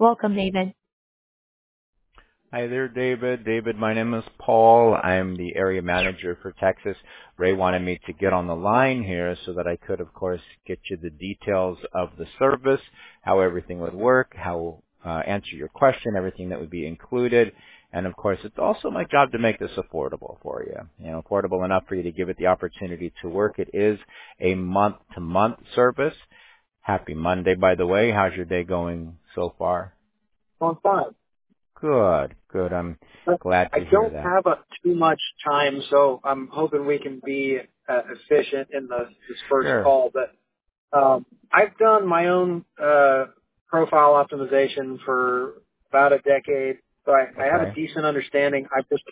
Welcome, David. Hi there, David. David, my name is Paul. I'm the area manager for Texas. Ray wanted me to get on the line here so that I could, of course, get you the details of the service, how everything would work, how answer your question, everything that would be included. And of course, it's also my job to make this affordable for you. Affordable enough for you to give it the opportunity to work. It is a month-to-month service. Happy Monday, by the way. How's your day going so far? On fine. Good. I'm But glad I to hear don't that. have too much time, so I'm hoping we can be efficient in this first Sure. call. But I've done my own profile optimization for about a decade, so I have a Okay. decent understanding.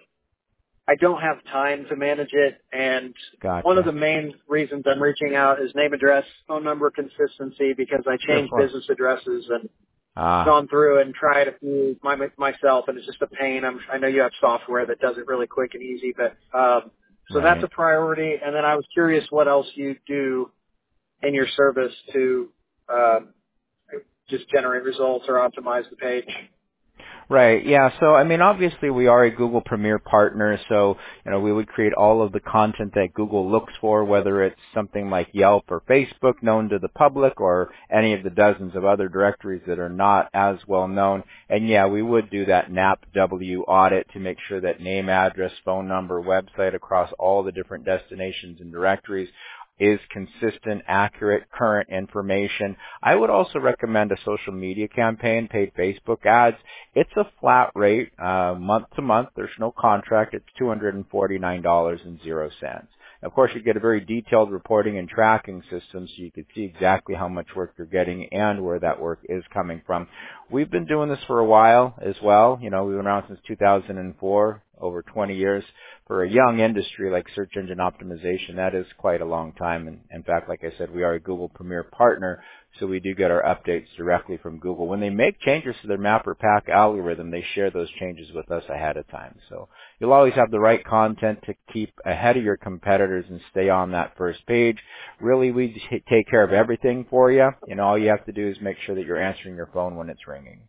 I don't have time to manage it, and one of Gotcha. the main reasons I'm reaching out is name, address, phone number consistency, because I Sure, of change course. business addresses and Ah, gone through and tried a few myself, and it's just a pain. I know you have software that does it really quick and easy, but so that's right. a priority. And then I was curious what else you do in your service to just generate results or optimize the page. Right. Yeah. So, obviously we are a Google Premier partner. So, we would create all of the content that Google looks for, whether it's something like Yelp or Facebook known to the public or any of the dozens of other directories that are not as well known. And yeah, we would do that NAPW audit to make sure that name, address, phone number, website across all the different destinations and directories is consistent, accurate, current information. I would also recommend a social media campaign, paid Facebook ads. It's a flat rate, month to month. There's no contract. It's $249.00. Of course, you get a very detailed reporting and tracking system so you can see exactly how much work you're getting and where that work is coming from. We've been doing this for a while as well. We've been around since 2004, over 20 years. For a young industry like search engine optimization, that is quite a long time. And in fact, like I said, we are a Google Premier partner, so we do get our updates directly from Google. When they make changes to their map or pack algorithm, they share those changes with us ahead of time. So you'll always have the right content to keep ahead of your competitors and stay on that first page. Really, we take care of everything for you. All you have to do is make sure that you're answering your phone when it's ringing.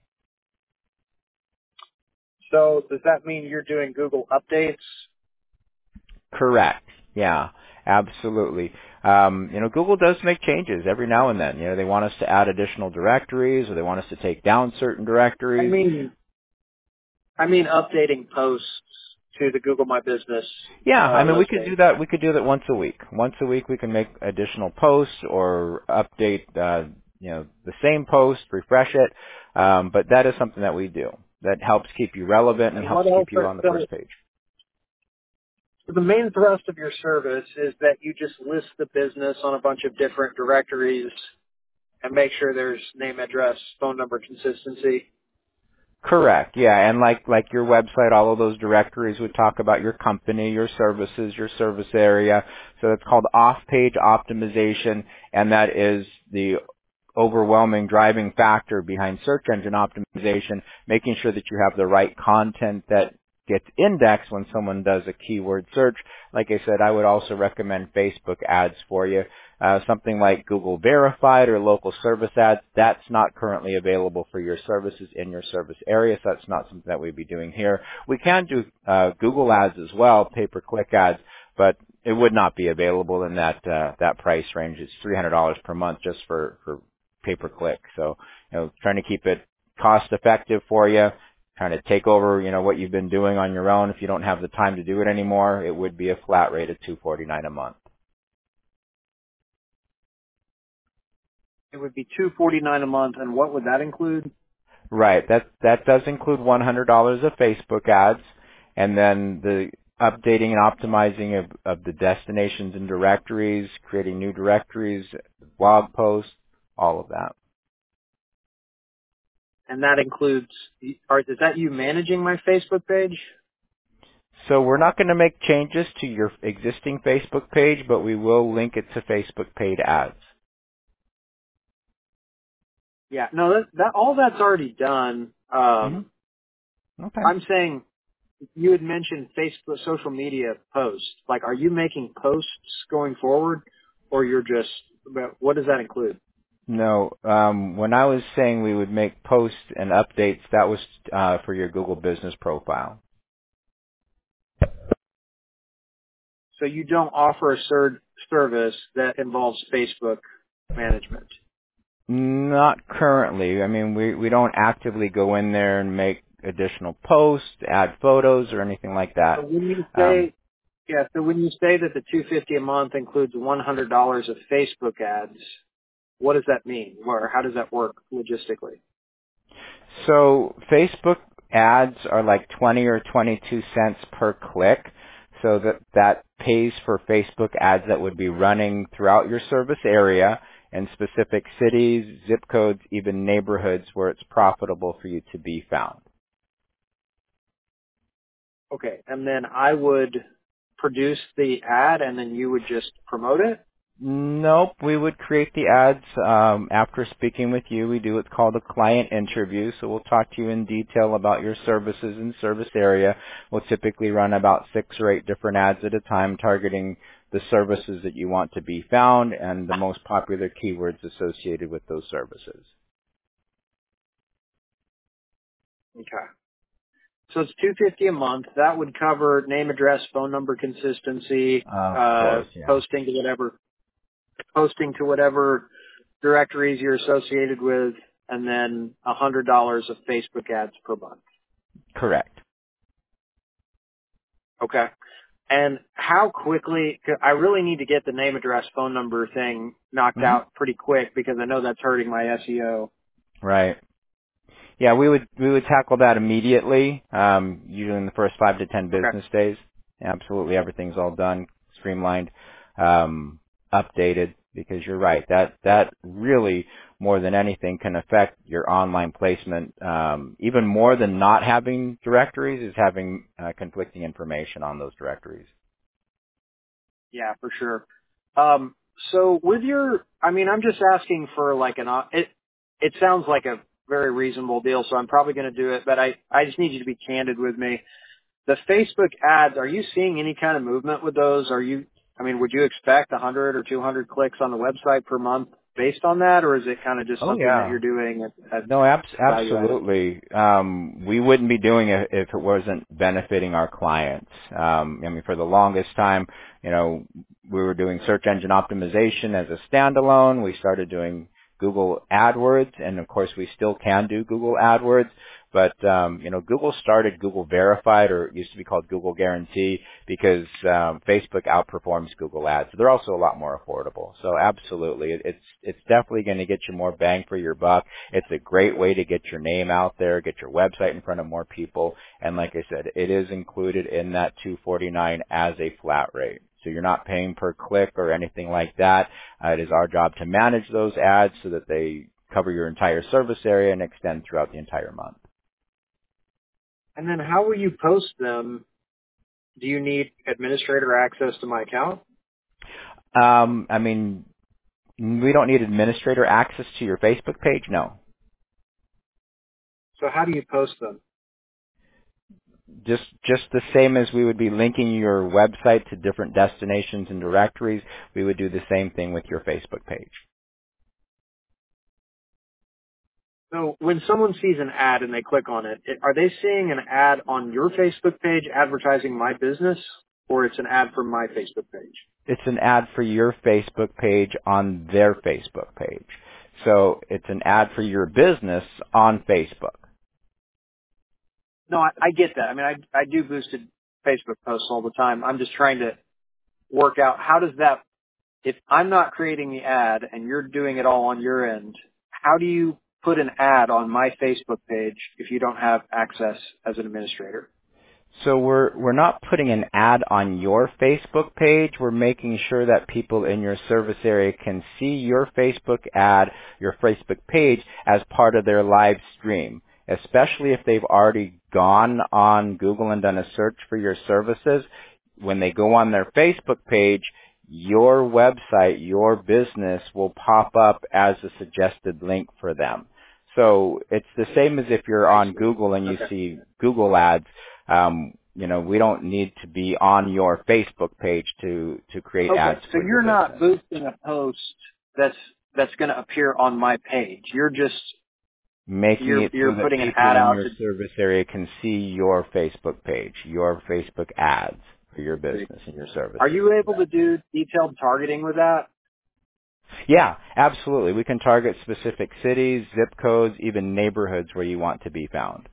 So does that mean you're doing Google updates? Correct. Yeah, absolutely. Google does make changes every now and then. They want us to add additional directories or they want us to take down certain I directories. mean, updating posts to the Google My Business Yeah, we could listing. do that. We could do that once a week. Once a week we can make additional posts or update, the same post, refresh it. But that is something that we do that helps keep you relevant and And helps what else? keep you on the first page. So the main thrust of your service is that you just list the business on a bunch of different directories and make sure there's name, address, phone number consistency. Correct. Yeah, and like your website, all of those directories would talk about your company, your services, your service area. So it's called off-page optimization, and that is the overwhelming driving factor behind search engine optimization, making sure that you have the right content that gets indexed when someone does a keyword search. Like I said, I would also recommend Facebook ads for you. Something like Google Verified or local service ads, that's not currently available for your services in your service area, so that's not something that we'd be doing here. We can do Google ads as well, pay-per-click ads, but it would not be available in that price range. It's $300 per month just for pay-per-click. So, trying to keep it cost-effective for you, trying to take over, what you've been doing on your own. If you don't have the time to do it anymore, it would be a flat rate of $249 a month. It would be $249 a month, and what would that include? Right. That does include $100 of Facebook ads, and then the updating and optimizing of the destinations and directories, creating new directories, blog posts, all of that. And that includes, is that you managing my Facebook page? So we're not going to make changes to your existing Facebook page, but we will link it to Facebook paid ads. Yeah, no, that all that's already done. Mm-hmm. Okay. I'm saying you had mentioned Facebook social media posts. Like, are you making posts going forward, or you're just, what does that include? No, when I was saying we would make posts and updates, that was for your Google Business Profile. So you don't offer a service that involves Facebook management? Not currently. I mean, we don't actively go in there and make additional posts, add photos, or anything like So that. when you say, so when you say that the $250 a month includes $100 of Facebook ads, what does that mean? Or how does that work logistically? So Facebook ads are like 20 or 22 cents per click. So that pays for Facebook ads that would be running throughout your service area in specific cities, zip codes, even neighborhoods where it's profitable for you to be found. Okay, and then I would produce the ad and then you would just promote it? Nope, we would create the ads after speaking with you. We do what's called a client interview, so we'll talk to you in detail about your services and service area. We'll typically run about 6 or 8 different ads at a time targeting the services that you want to be found and the most popular keywords associated with those services. Okay. So it's $250 a month. That would cover name, address, phone number consistency, Of course, yeah. posting to whatever directories you're associated with, and then $100 of Facebook ads per month. Correct. Okay. And how quickly, I really need to get the name, address, phone number thing knocked out pretty quick because I know that's hurting my SEO. Right. Yeah, we would tackle that immediately, usually in the first 5 to 10 Okay. business days. Absolutely, everything's all done, streamlined, updated. Because you're right, that really more than anything can affect your online placement. Even more than not having directories is having conflicting information on those directories. Yeah, for sure. So with I'm just asking for like it sounds like a very reasonable deal, so I'm probably going to do it, but I just need you to be candid with me. The Facebook ads, are you seeing any kind of movement with those? Would you expect 100 or 200 clicks on the website per month based on that, or is it kind of just Oh something that yeah. you're doing at No, value added? absolutely. We wouldn't be doing it if it wasn't benefiting our clients. For the longest time, we were doing search engine optimization as a standalone. We started doing Google AdWords, and of course we still can do Google AdWords. But Google started Google Verified, or it used to be called Google Guarantee, because Facebook outperforms Google Ads. So they're also a lot more affordable. So absolutely, it's definitely going to get you more bang for your buck. It's a great way to get your name out there, get your website in front of more people. And like I said, it is included in that $249 as a flat rate. So you're not paying per click or anything like that. It is our job to manage those ads so that they cover your entire service area and extend throughout the entire month. And then how will you post them? Do you need administrator access to my account? We don't need administrator access to your Facebook page, no. So how do you post them? Just the same as we would be linking your website to different destinations and directories, we would do the same thing with your Facebook page. So when someone sees an ad and they click on it, are they seeing an ad on your Facebook page advertising my business, or it's an ad from my Facebook page? It's an ad for your Facebook page on their Facebook page. So it's an ad for your business on Facebook. No, I get that. I do boosted Facebook posts all the time. I'm just trying to work out how does that, if I'm not creating the ad and you're doing it all on your end, how do you put an ad on my Facebook page if you don't have access as an administrator? So we're not putting an ad on your Facebook page. We're making sure that people in your service area can see your Facebook ad, your Facebook page as part of their live stream, especially if they've already gone on Google and done a search for your services. When they go on their Facebook page, your website, your business will pop up as a suggested link for them. So it's the same as if you're on Google and you see Google ads. We don't need to be on your Facebook page to create ads. So you're not boosting a post that's that's going to appear on my page. Making it so You're that putting an people ad in out your service area can see your Facebook page, your Facebook ads for your to. business and your Are services. you able to do detailed targeting with that? Yeah, absolutely. We can target specific cities, zip codes, even neighborhoods where you want to be found.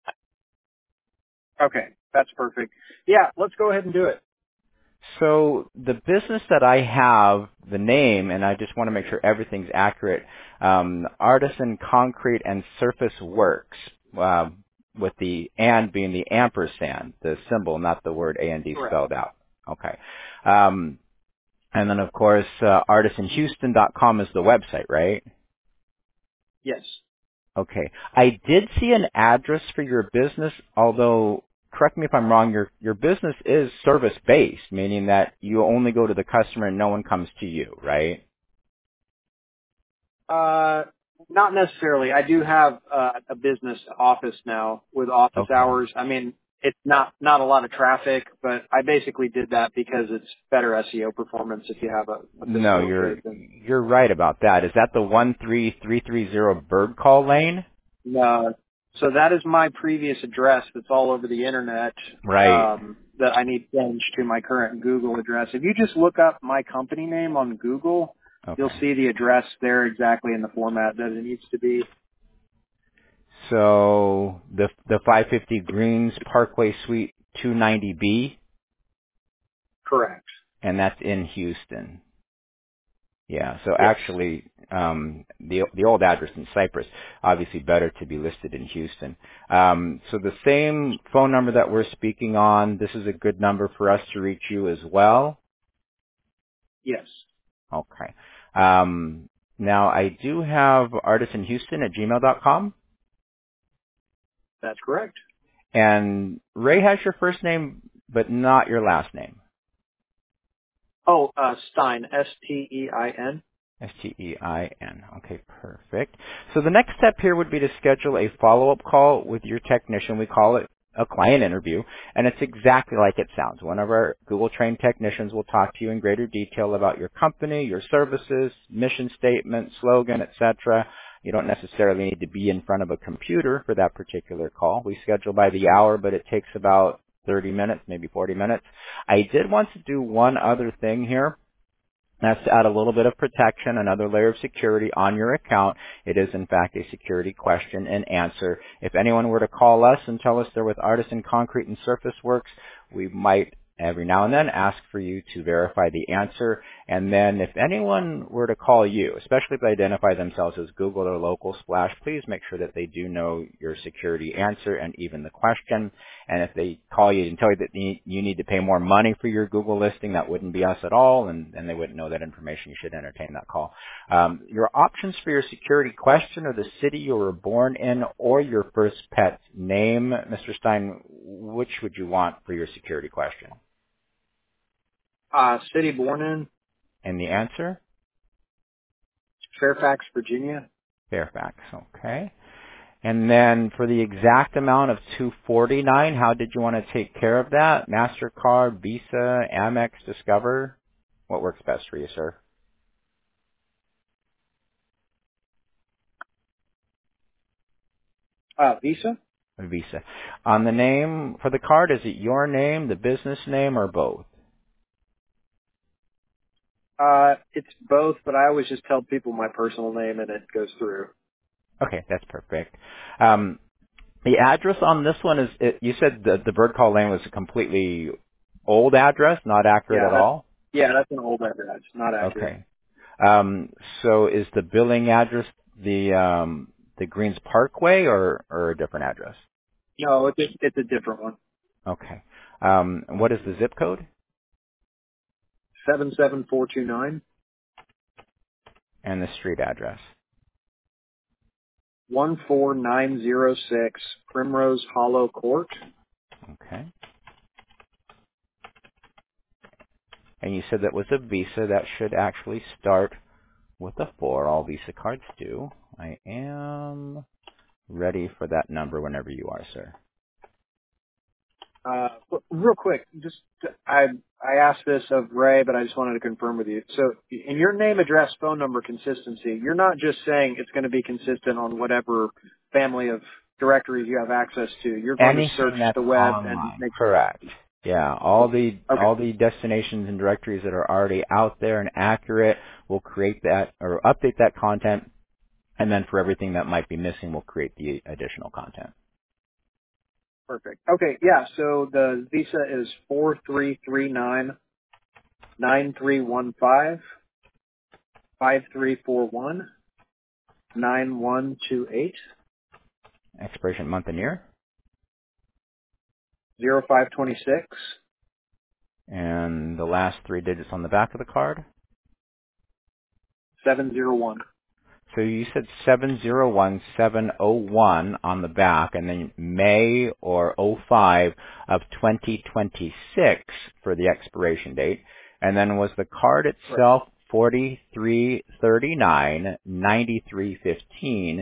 Okay, that's perfect. Yeah, let's go ahead and do it. So the business that I have, the name, and I just want to make sure everything's accurate, Artisan Concrete and Surface Works, with the and being the ampersand, the symbol, not the word A-N-D Correct. spelled out. Okay. And then, of course, artisanhouston.com is the website, right? Yes. Okay. I did see an address for your business, although, correct me if I'm wrong, your business is service-based, meaning that you only go to the customer and no one comes to you, right? Not necessarily. I do have a business office now with office Okay. hours. I mean, it's not a lot of traffic, but I basically did that because it's better SEO performance if you have a No, physical you're location. you're right about that. Is that the 13330 Bird Call Lane? No. So that is my previous address that's all over the internet, Right. that I need changed to my current Google address. If you just look up my company name on Google, you'll Okay. see the address there exactly in the format that it needs to be. So the 550 Greens Parkway Suite 290B, Correct. and that's in Houston. Yeah. So Yes. actually, the old address in Cypress, obviously better to be listed in Houston. So the same phone number that we're speaking on, this is a good number for us to reach you as well. Yes. Okay. Now I do have artisanhouston at gmail.com, That's correct. and Ray has your first name, but not your last name. Oh, Stein, Stein. Stein. Okay, perfect. So the next step here would be to schedule a follow-up call with your technician. We call it a client interview, and it's exactly like it sounds. One of our Google-trained technicians will talk to you in greater detail about your company, your services, mission statement, slogan, etc. You don't necessarily need to be in front of a computer for that particular call. We schedule by the hour, but it takes about 30 minutes, maybe 40 minutes. I did want to do one other thing here. That's to add a little bit of protection, another layer of security on your account. It is, in fact, a security question and answer. If anyone were to call us and tell us they're with Artisan Concrete and Surface Works, we might every now and then ask for you to verify the answer. And then if anyone were to call you, especially if they identify themselves as Google or Local Splash, please make sure that they do know your security answer and even the question. And if they call you and tell you that you need to pay more money for your Google listing, that wouldn't be us at all, and they wouldn't know that information. You should entertain that call. Your options for your security question are the city you were born in or your first pet's name. Mr. Stein, which would you want for your security question? City born in And the answer? Fairfax, Virginia. Fairfax. Okay. And then for the exact amount of $249, how did you want to take care of that? MasterCard, Visa, Amex, Discover? What works best for you, sir? Visa. Visa. On the name for the card, is it your name, the business name, or both? It's both, but I always just tell people my personal name and it goes through. Okay, that's perfect. The address on this one is, you said the Bird Call Lane was a completely old address, not accurate at all? That's an old address, not accurate. Okay. So is the billing address the Greens Parkway or a different address? No, it's a different one. Okay. What is the zip code 77429 and the street address? 14906 Primrose Hollow Court. Okay. And you said that was a Visa. That should actually start with a 4. All Visa cards do. I am ready for that number whenever you are, sir. Real quick, just I asked this of Ray, but I just wanted to confirm with you. So, in your name, address, phone number consistency, you're not just saying it's going to be consistent on whatever family of directories you have access to. You're going to search Anything that's the web and online, make. correct. Yeah, Okay, all the destinations and directories that are already out there and accurate, we'll create that or update that content, and then for everything that might be missing, we'll create the additional content. perfect. Okay, yeah. So the visa is 4339-9315-5341-9128. Expiration month and year, 0526 and the last three digits on the back of the card. 701. So you said 701701 on the back, and then May or '05 of 2026 for the expiration date. And then was the card Correct. itself 4339 9315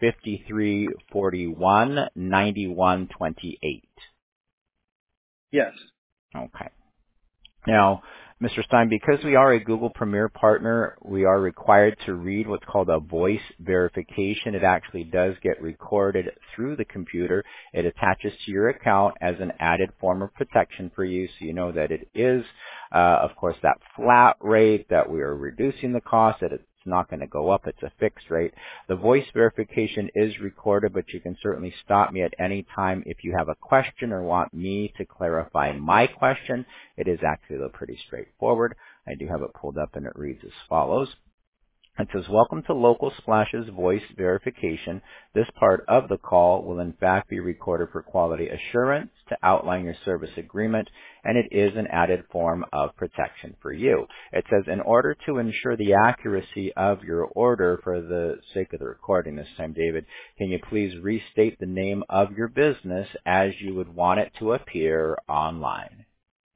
5341 9128? Yes. Okay. Now, Mr. Stein, because we are a Google Premier partner, we are required to read what's called a voice verification. It actually does get recorded through the computer. It attaches to your account as an added form of protection for you, so you know that it is, of course, that flat rate, that we are reducing the cost, that it's not going to go up. It's a fixed rate. The voice verification is recorded, but you can certainly stop me at any time if you have a question or want me to clarify my question. It is actually pretty straightforward. I do have it pulled up and it reads as follows. It says, welcome to Local Splash's voice verification. This part of the call will in fact be recorded for quality assurance to outline your service agreement, and it is an added form of protection for you. It says, in order to ensure the accuracy of your order, for the sake of the recording this time, David, can you please restate the name of your business as you would want it to appear online?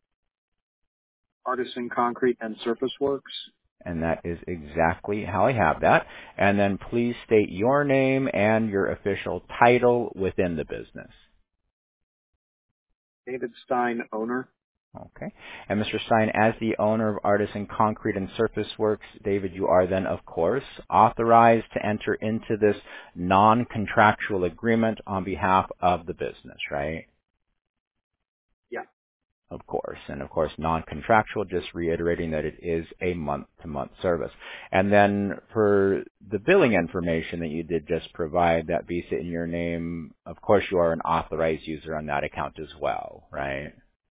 Artisan Concrete and Surface Works. And that is exactly how I have that. And then please state your name and your official title within the business. David Stein, owner. Okay. And Mr. Stein, as the owner of Artisan Concrete and Surface Works, David, you are then, of course, authorized to enter into this non-contractual agreement on behalf of the business, right? Yeah. Of course. And of course, non-contractual, just reiterating that it is a month-to-month service. And then for the billing information that you did just provide, that Visa in your name, of course, you are an authorized user on that account as well, right?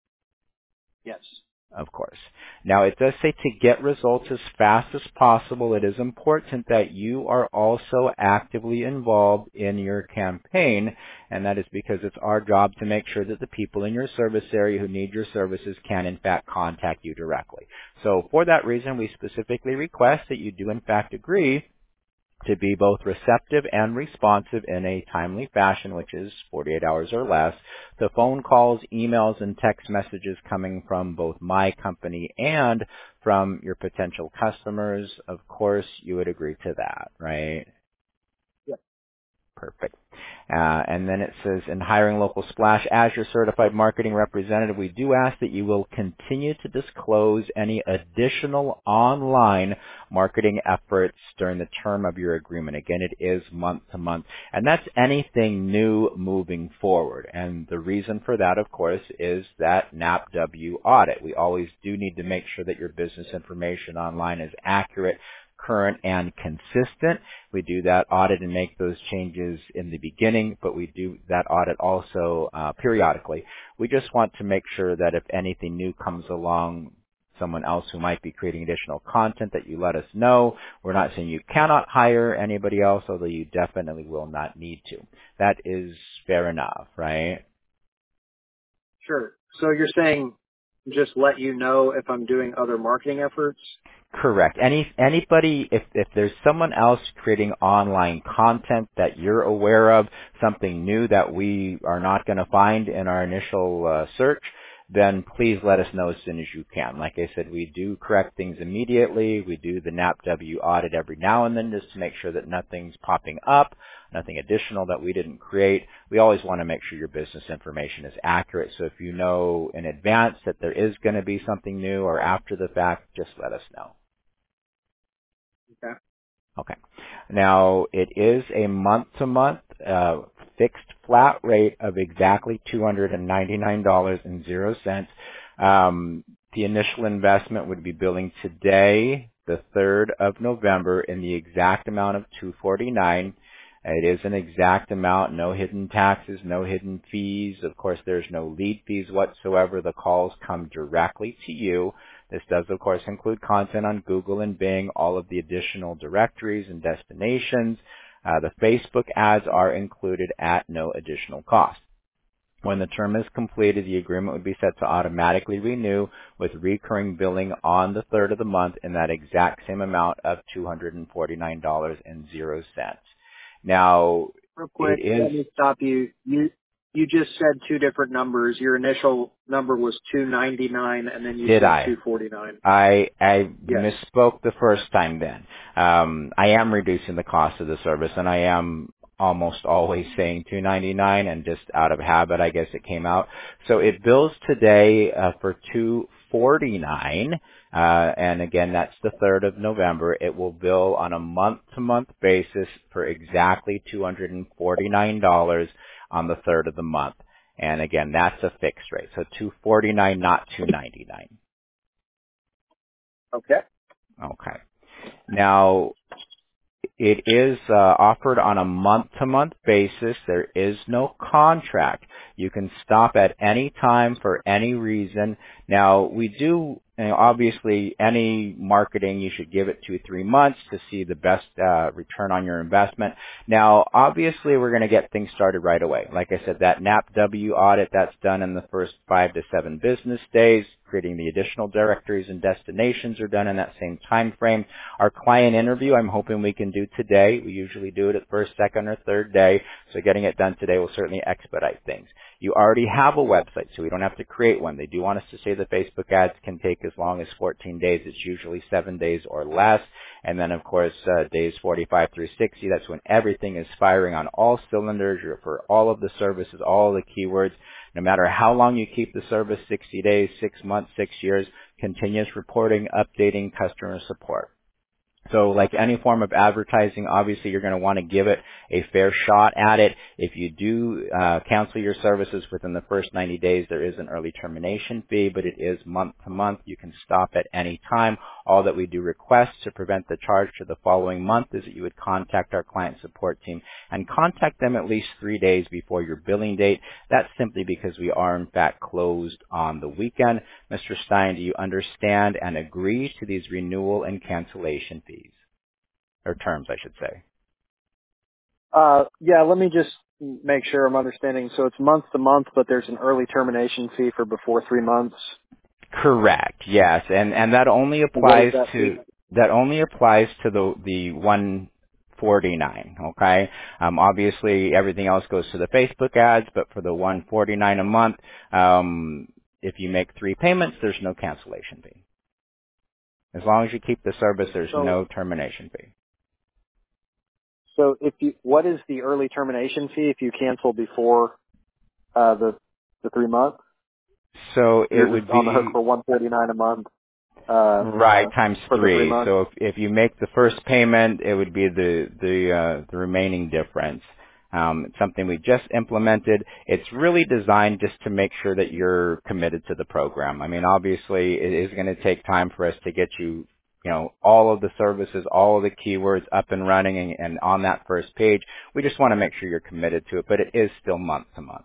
Yes. Of course. Now, it does say to get results as fast as possible, it is important that you are also actively involved in your campaign, and that is because it's our job to make sure that the people in your service area who need your services can, in fact, contact you directly. So for that reason, we specifically request that you do, in fact, agree to be both receptive and responsive in a timely fashion, which is 48 hours or less, to phone calls, emails, and text messages coming from both my company and from your potential customers. Of course, you would agree to that, right? Yeah. Perfect. And then it says, in hiring Local Splash as your certified marketing representative, we do ask that you will continue to disclose any additional online marketing efforts during the term of your agreement. Again, it is month to month. And that's anything new moving forward. And the reason for that, of course, is that NAPW audit. We always do need to make sure that your business information online is accurate, current, and consistent. We do that audit and make those changes in the beginning, but we do that audit also periodically. We just want to make sure that if anything new comes along, someone else who might be creating additional content, that you let us know. We're not saying you cannot hire anybody else, although you definitely will not need to. That is fair enough, right? Sure. So you're saying just let you know if I'm doing other marketing efforts? Correct. Anybody, if there's someone else creating online content that you're aware of, something new that we are not going to find in our initial search, then please let us know as soon as you can. Like I said, we do correct things immediately. We do the NAPW audit every now and then just to make sure that nothing's popping up, nothing additional that we didn't create. We always want to make sure your business information is accurate. So if you know in advance that there is going to be something new or after the fact, just let us know. Okay. Okay. Now, it is a month-to-month fixed flat rate of exactly $299.00. The initial investment would be billing today, the 3rd of November, in the exact amount of $249. It is an exact amount, no hidden taxes, no hidden fees. Of course, there's no lead fees whatsoever. The calls come directly to you. This does, of course, include content on Google and Bing, all of the additional directories and destinations. The Facebook ads are included at no additional cost. When the term is completed, the agreement would be set to automatically renew with recurring billing on the 3rd of the month in that exact same amount of $249.00. Now, Real quick, let me stop you. You just said two different numbers. Your initial number was $299, and then you said $249. I Yes. misspoke the first time then. I am reducing the cost of the service, and I am almost always saying $299, and just out of habit, I guess it came out. So it bills today for $249, and again, that's the 3rd of November. It will bill on a month-to-month basis for exactly $249 on the 3rd of the month. And again, that's a fixed rate. So $249, not $299. Okay. Okay. Now, it is offered on a month-to-month basis. There is no contract. You can stop at any time for any reason. Now, we do, obviously, any marketing, you should give it 2-3 months to see the best return on your investment. Now, obviously, we're going to get things started right away. Like I said, that NAPW audit, that's done in the first 5 to 7 business days. Creating the additional directories and destinations are done in that same time frame. Our client interview, I'm hoping we can do today. We usually do it at first, second, or third day. So getting it done today will certainly expedite things. You already have a website, so we don't have to create one. They do want us to say the Facebook ads can take as long as 14 days. It's usually 7 days or less. And then, of course, days 45 through 60, that's when everything is firing on all cylinders. You're for all of the services, all of the keywords. No matter how long you keep the service, 60 days, 6 months, 6 years, continuous reporting, updating, customer support. So like any form of advertising, obviously you're going to want to give it a fair shot at it. If you do cancel your services within the first 90 days, there is an early termination fee, but it is month to month. You can stop at any time. All that we do request to prevent the charge to the following month is that you would contact our client support team and contact them at least 3 days before your billing date. That's simply because we are in fact closed on the weekend. Mr. Stein, do you understand and agree to these renewal and cancellation fees? Or terms, I should say. Yeah, let me just make sure I'm understanding. So it's month to month, but there's an early termination fee for before 3 months? Correct, yes. And that only applies to the 149, okay? Obviously everything else goes to the Facebook ads, but for the 149 a month, if you make 3 payments, there's no cancellation fee. As long as you keep the service, there's no termination fee. So what is the early termination fee if you cancel before the 3 months? So it would be on the hook for $149 a month. Right, times 3. 3 So if you make the first payment, it would be the remaining difference. It's something we just implemented. It's really designed just to make sure that you're committed to the program. I mean, obviously, it is going to take time for us to get you, all of the services, all of the keywords up and running and on that first page. We just want to make sure you're committed to it, but it is still month to month.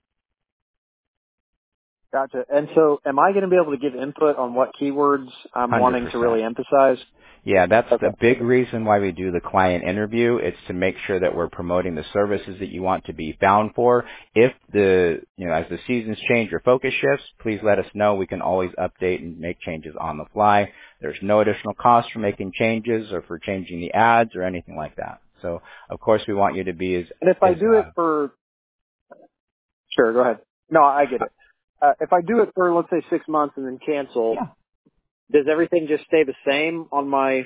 Gotcha. And so am I going to be able to give input on what keywords I'm 100%. wanting to really emphasize? Yeah, that's the big reason why we do the client interview. It's to make sure that we're promoting the services that you want to be found for. If as the seasons change or focus shifts, please let us know. We can always update and make changes on the fly. There's no additional cost for making changes or for changing the ads or anything like that. So, of course, we want you to be as... And if I do it for... Sure, go ahead. No, I get it. if I do it for, let's say, 6 months and then cancel, Yeah. does everything just stay the same on my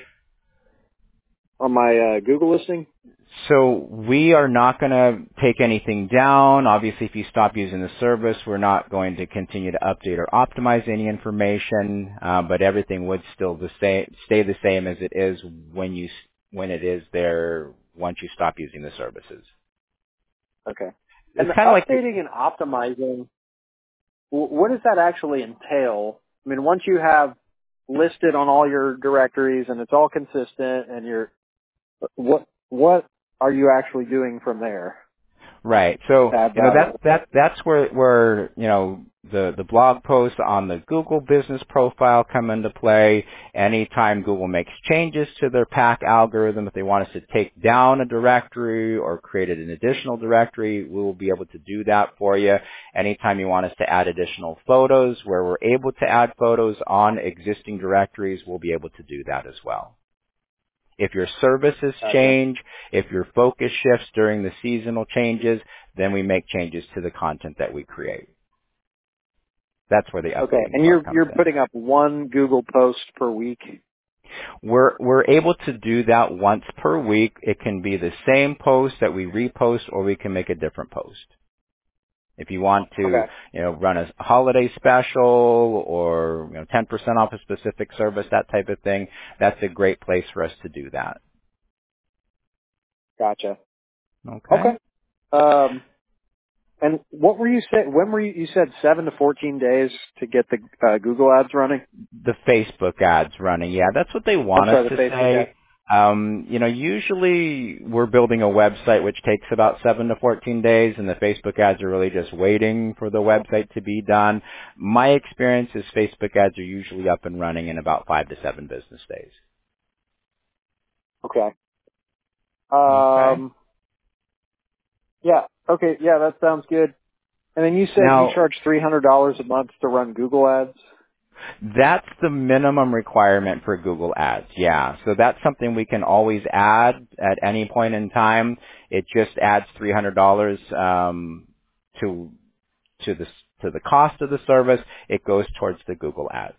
Google listing? So we are not going to take anything down. Obviously, if you stop using the service, we're not going to continue to update or optimize any information, but everything would still stay the same as it is when it is there once you stop using the services. Okay. And It's the kind of like updating and optimizing, what does that actually entail? I mean, once you have listed on all your directories and it's all consistent and what are you actually doing from there? right. So Add you know value. that's where the blog posts on the Google Business Profile come into play. Anytime Google makes changes to their pack algorithm, if they want us to take down a directory or create an additional directory, we will be able to do that for you. Anytime you want us to add additional photos, where we're able to add photos on existing directories, we'll be able to do that as well. If your services change, if your focus shifts during the seasonal changes, then we make changes to the content that we create. That's where the updating And part comes you're in. putting up one Google post per week? We're able to do that once per week. It can be the same post that we repost, or we can make a different post. If you want to, run a holiday special or 10% off a specific service, that type of thing, that's a great place for us to do that. Gotcha. Okay. And what were you saying? When were you said 7 to 14 days to get the Google ads running? The Facebook ads running. Yeah, that's what they want us to say. Usually we're building a website which takes about 7 to 14 days, and the Facebook ads are really just waiting for the website to be done. My experience is Facebook ads are usually up and running in about 5 to 7 business days. Okay. Okay. Yeah. Okay. Yeah, that sounds good. And then you said you charge $300 a month to run Google ads? That's the minimum requirement for Google Ads. Yeah. So that's something we can always add at any point in time. It just adds $300 to the cost of the service. It goes towards the Google Ads.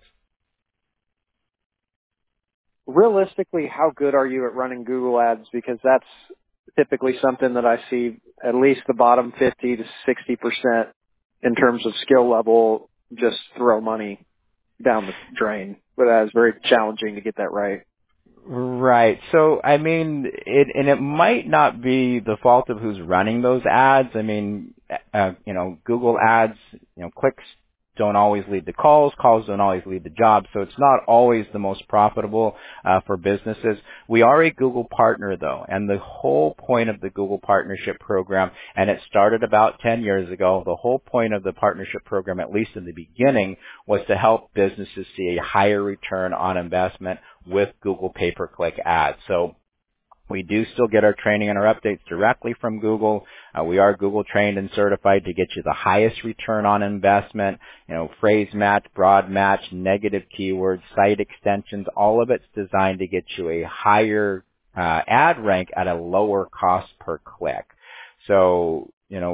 Realistically, how good are you at running Google ads? Because that's typically something that I see at least the bottom 50 to 60% in terms of skill level just throw money down the drain. But that is very challenging to get that right. Right. So, I mean, it might not be the fault of who's running those ads. I mean, Google ads, clicks don't always lead to calls. Calls don't always lead to jobs. So it's not always the most profitable for businesses. We are a Google partner though, and the whole point of the Google Partnership Program, and it started about 10 years ago, the whole point of the partnership program, at least in the beginning, was to help businesses see a higher return on investment with Google pay-per-click ads. So we do still get our training and our updates directly from Google. We are Google trained and certified to get you the highest return on investment, phrase match, broad match, negative keywords, site extensions, all of it's designed to get you a higher ad rank at a lower cost per click. So,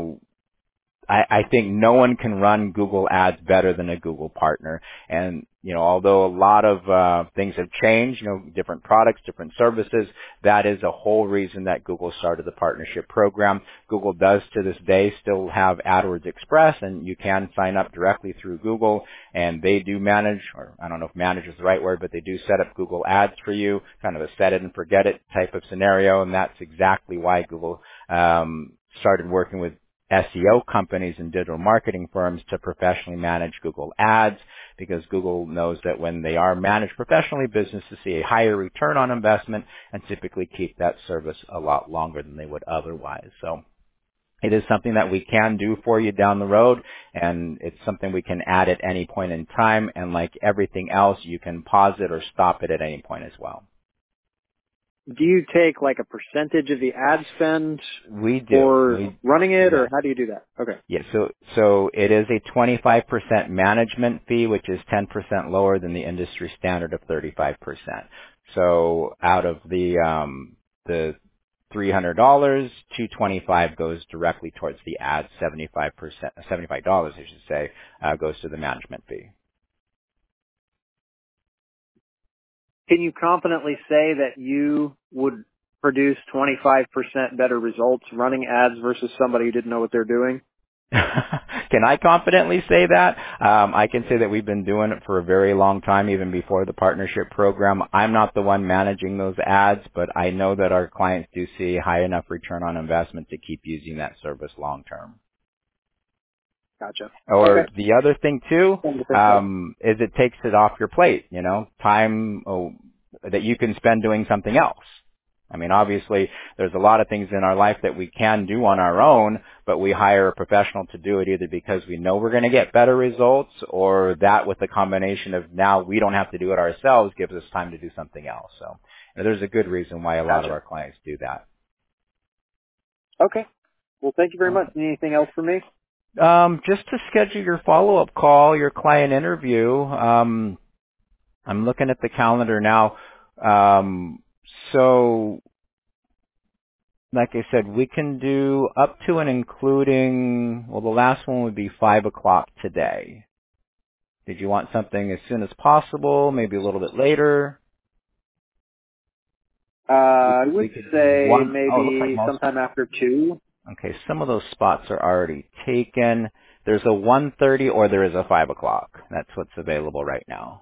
I think no one can run Google ads better than a Google partner. And, although a lot of things have changed, different products, different services, that is a whole reason that Google started the partnership program. Google does to this day still have AdWords Express, and you can sign up directly through Google, and they do manage, or I don't know if manage is the right word, but they do set up Google ads for you, kind of a set it and forget it type of scenario, and that's exactly why Google started working with SEO companies and digital marketing firms to professionally manage Google ads, because Google knows that when they are managed professionally, businesses see a higher return on investment and typically keep that service a lot longer than they would otherwise. So it is something that we can do for you down the road, and it's something we can add at any point in time, and like everything else, you can pause it or stop it at any point as well. Do you take like a percentage of the ad spend we do. for running it, or how do you do that? Okay. Yeah, so it is a 25% management fee, which is 10% lower than the industry standard of 35%. So out of the $300, $225 goes directly towards the ad, 75%, $75 I should say, goes to the management fee. Can you confidently say that you would produce 25% better results running ads versus somebody who didn't know what they're doing? Can I confidently say that? I can say that we've been doing it for a very long time, even before the partnership program. I'm not the one managing those ads, but I know that our clients do see high enough return on investment to keep using that service long term. Gotcha. Or Okay. the other thing too, is it takes it off your plate, time that you can spend doing something else. I mean, obviously, there's a lot of things in our life that we can do on our own, but we hire a professional to do it either because we know we're going to get better results, or that with the combination of now we don't have to do it ourselves gives us time to do something else. So there's a good reason why a lot of our clients do that. Okay. Well, thank you very much. Anything else for me? Just to schedule your follow-up call, your client interview. I'm looking at the calendar now. So, like I said, we can do up to and including, well, the last one would be 5 o'clock today. Did you want something as soon as possible, maybe a little bit later? I would say maybe sometime after 2. Okay, some of those spots are already taken. There's a 1:30 or there is a 5 o'clock. That's what's available right now.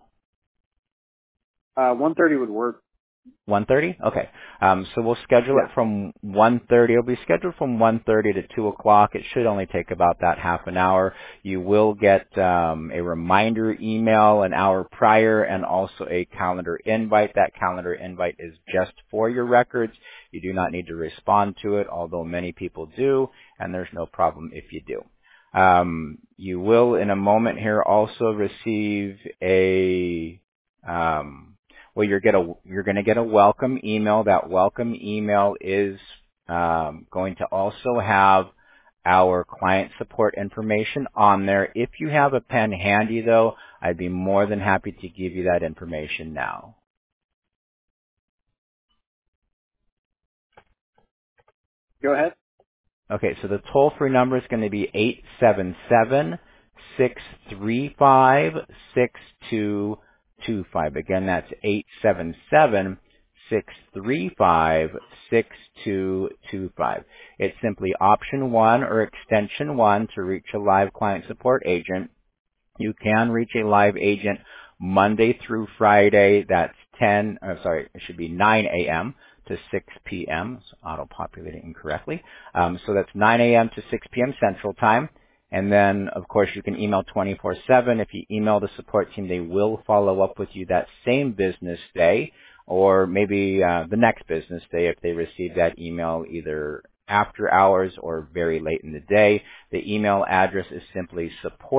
1:30 would work. 1:30? Okay. So we'll schedule it from 1:30. It'll be scheduled from 1:30 to 2 o'clock. It should only take about that half an hour. You will get a reminder email an hour prior and also a calendar invite. That calendar invite is just for your records. You do not need to respond to it, although many people do, and there's no problem if you do. You will, in a moment here, also receive a you're going to get a welcome email. That welcome email is going to also have our client support information on there. If you have a pen handy, though, I'd be more than happy to give you that information now. Go ahead. Okay, so the toll-free number is going to be 877-635-6225. Again, that's 877-635-6225. It's simply option 1 or extension 1 to reach a live client support agent. You can reach a live agent Monday through Friday. That's 9 a.m. to 6 p.m. It's auto-populating incorrectly. So that's 9 a.m. to 6 p.m. Central Time. And then, of course, you can email 24/7. If you email the support team, they will follow up with you that same business day or maybe the next business day if they receive that email either after hours or very late in the day. The email address is simply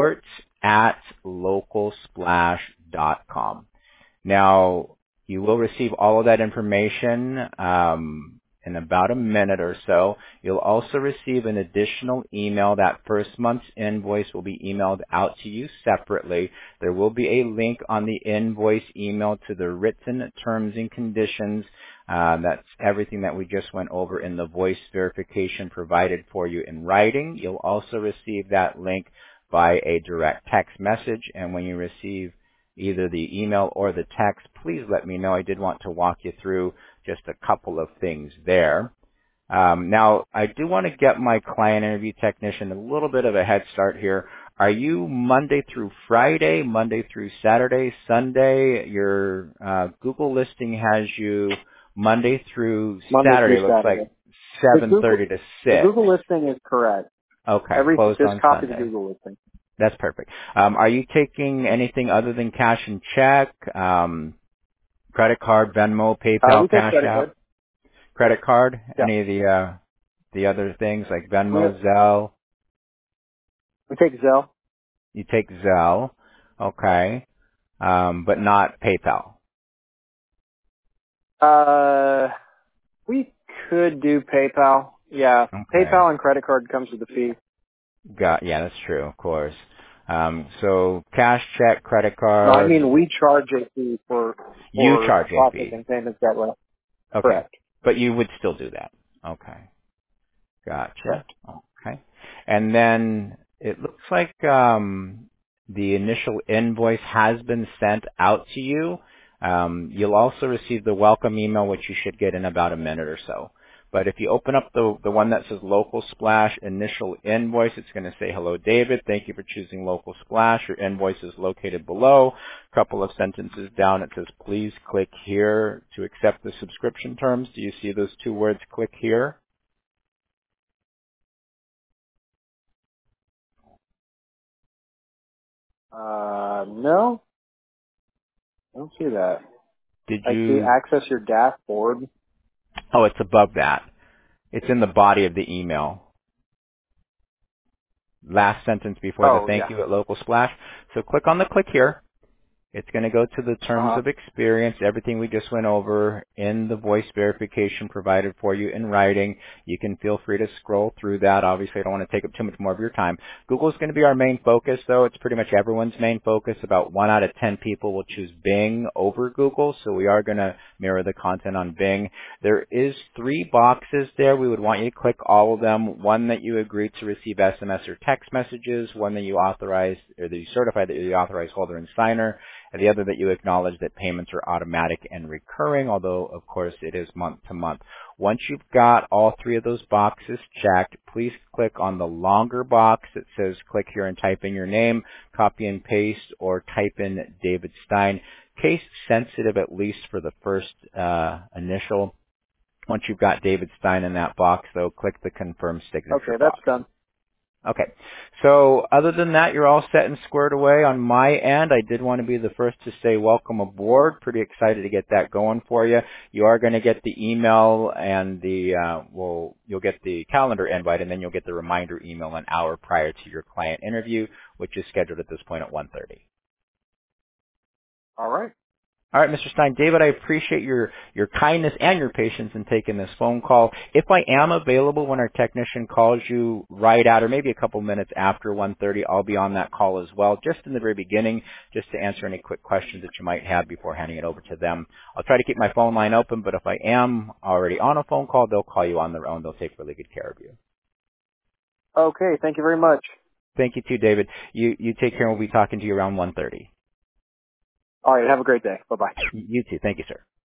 support@localsplash.com. Now, you will receive all of that information in about a minute or so. You'll also receive an additional email. That first month's invoice will be emailed out to you separately. There will be a link on the invoice email to the written terms and conditions. That's everything that we just went over in the voice verification provided for you in writing. You'll also receive that link by a direct text message, and when you receive either the email or the text, please let me know. I did want to walk you through just a couple of things there. Now, I do want to get my client interview technician a little bit of a head start here. Are you Monday through Friday, Monday through Saturday, Sunday? Your Google listing has you Monday through Saturday. Looks like 7:30 to 6. The Google listing is correct. Okay, closed on copy Sunday. The Google listing. That's perfect. Are you taking anything other than cash and check? Credit card, Venmo, PayPal, Cash App? Credit card? Yeah. Any of the other things like Venmo, Zelle? We take Zelle. You take Zelle. Okay. But not PayPal. We could do PayPal. Yeah. Okay. PayPal and credit card comes with a fee. Yeah, that's true, of course. So cash, check, credit card. No, I mean we charge a fee for you charge a fee. Processing payments that way. Okay. Correct. But you would still do that. Okay. Gotcha. Correct. Okay. And then it looks like the initial invoice has been sent out to you. You'll also receive the welcome email, which you should get in about a minute or so. But if you open up the one that says Local Splash initial invoice, it's going to say, "Hello, David. Thank you for choosing Local Splash. Your invoice is located below." A couple of sentences down, it says, "Please click here to accept the subscription terms." Do you see those two words, "click here"? No, I don't see that. Did I see you? access your dashboard. Oh, it's above that. It's in the body of the email. Last sentence before the Oh, thank yeah. you at Local Splash. So click on the click here. It's going to go to the terms Uh-huh. of experience, everything we just went over in the voice verification provided for you in writing. You can feel free to scroll through that. Obviously, I don't want to take up too much more of your time. Google is going to be our main focus, though. It's pretty much everyone's main focus. About 1 out of 10 people will choose Bing over Google, so we are going to mirror the content on Bing. There is 3 boxes there. We would want you to click all of them. One that you agree to receive SMS or text messages, one that you authorize or that you certify that you're the authorized holder and signer, and the other that you acknowledge that payments are automatic and recurring, although of course it is month to month. Once you've got all 3 of those boxes checked, please click on the longer box that says click here and type in your name, copy and paste, or type in David Stein. Case sensitive at least for the first initial. Once you've got David Stein in that box, though, click the confirm Okay, signature that's box. done. Okay. So other than that, you're all set and squared away on my end. I did want to be the first to say welcome aboard. Pretty excited to get that going for you. You are going to get the email and you'll get the calendar invite, and then you'll get the reminder email an hour prior to your client interview, which is scheduled at this point at 1:30. All right. All right, Mr. Stein. David, I appreciate your kindness and your patience in taking this phone call. If I am available when our technician calls you right at or maybe a couple minutes after 1:30, I'll be on that call as well, just in the very beginning, just to answer any quick questions that you might have before handing it over to them. I'll try to keep my phone line open, but if I am already on a phone call, they'll call you on their own. They'll take really good care of you. Okay, thank you very much. Thank you, too, David. You take care, and we'll be talking to you around 1:30. All right, have a great day. Bye-bye. You too. Thank you, sir.